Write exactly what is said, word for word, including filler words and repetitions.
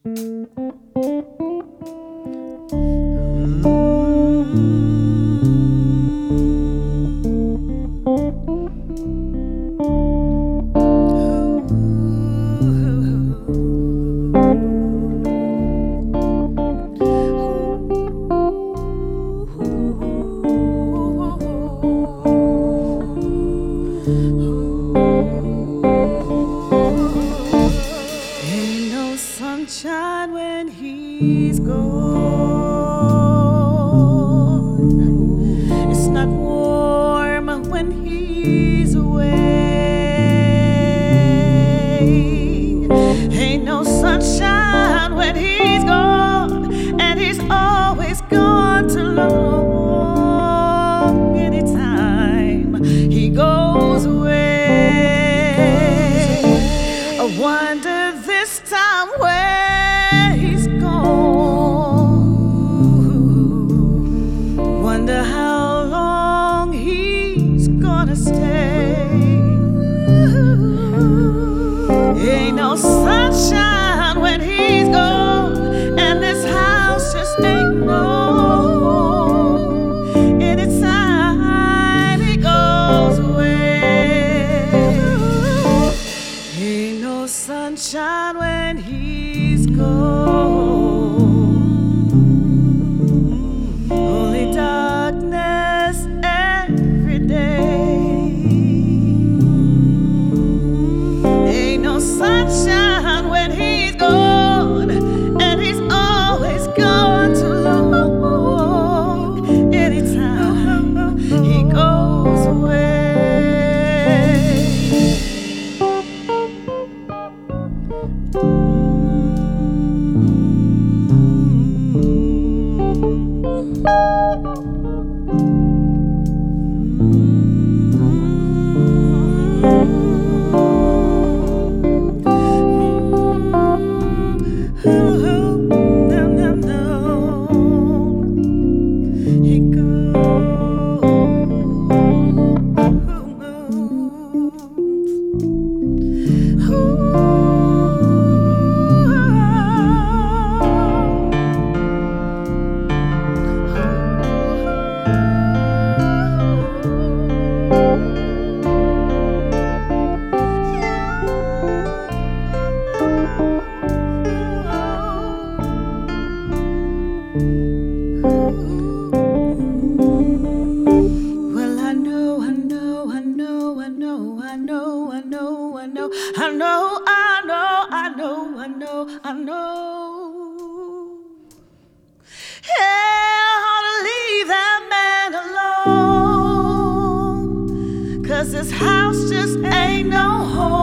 Ain't no sunshine when he's gone. It's not warm when he's away. Ain't no sunshine when he's gone, and he's always gone too long. Anytime he goes away, I wonder this time where he's gone. Wonder how long he's gonna stay. Ain't no sunshine when he's gone, and this house just ain't no. Anytime he goes away, ain't no sunshine when he's gone. Only darkness every day. Ain't no sunshine when he's gone, and he's always gone too long. Anytime he goes away. Well, I know, I know, I know, I know, I know, I know, I know, I know, I know, I know, I know, I know. Yeah, I ought to leave that man alone, 'cause this house just ain't no home.